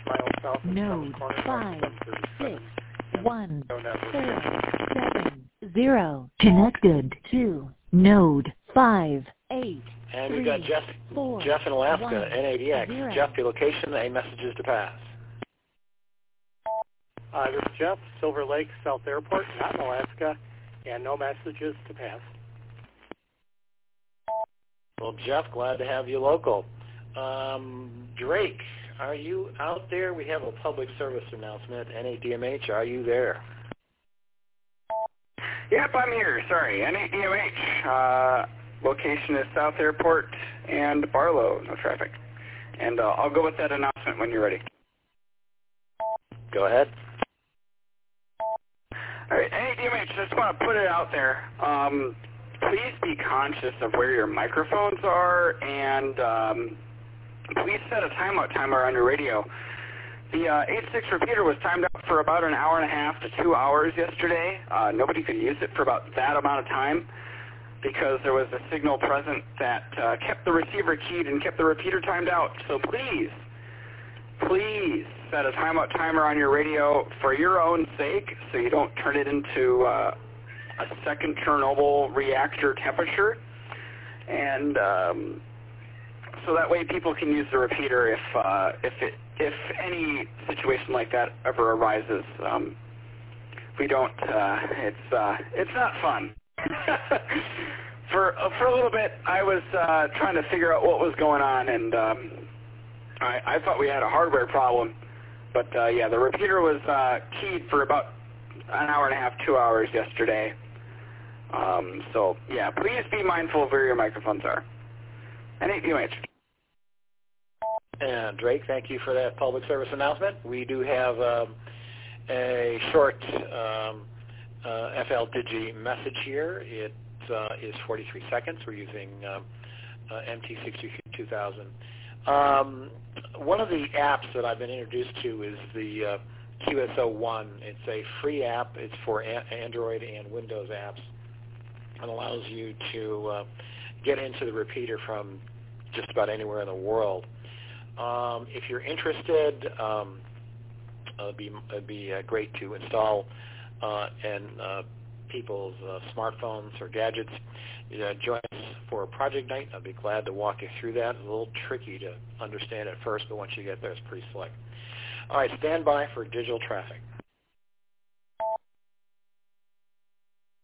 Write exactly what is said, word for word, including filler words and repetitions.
miles south of Node Summit Corner, five one thirty-seven. six one No network. four seven zero connected to node five eight. And we've three, got Jeff, four, Jeff in Alaska, one, N A D X. zero. Jeff, the location, a message is to pass. Uh, this is Jeff, Silver Lake South Airport, not in Alaska, and no messages to pass. Well, Jeff, glad to have you local. Um, Drake, are you out there? We have a public service announcement. N A D M H, are you there? Yep, I'm here. Sorry, N A D M H. Uh, location is South Airport and Barlow. No traffic. And uh, I'll go with that announcement when you're ready. Go ahead. All right, N A D M H, just want to put it out there. Um, please be conscious of where your microphones are, and um, please set a timeout timer on your radio. The uh, eight six repeater was timed out for about an hour and a half to two hours yesterday. Uh, nobody could use it for about that amount of time because there was a signal present that uh, kept the receiver keyed and kept the repeater timed out. So please, please set a timeout timer on your radio for your own sake so you don't turn it into uh, a second Chernobyl reactor temperature. And um, so that way people can use the repeater if uh, if it if any situation like that ever arises. Um, we don't. Uh, it's uh, it's not fun. for uh, for a little bit, I was uh, trying to figure out what was going on, and um, I, I thought we had a hardware problem. But uh, yeah, the repeater was uh, keyed for about an hour and a half, two hours yesterday. Um, so yeah, please be mindful of where your microphones are. N A D M H. And Drake, thank you for that public service announcement. We do have um, a short um, uh, F L Digi message here. It uh, is forty-three seconds. We're using um, uh, M T sixty-three two thousand. Um, one of the apps that I've been introduced to is the uh, Q S O one. It's a free app. It's for a- Android and Windows apps. It allows you to uh, get into the repeater from just about anywhere in the world. Um, if you're interested, um, it'd be, it'd be uh, great to install uh, in uh, people's uh, smartphones or gadgets. Uh, join us for a project night. I'd be glad to walk you through that. It's a little tricky to understand at first, but once you get there, it's pretty slick. All right, stand by for digital traffic.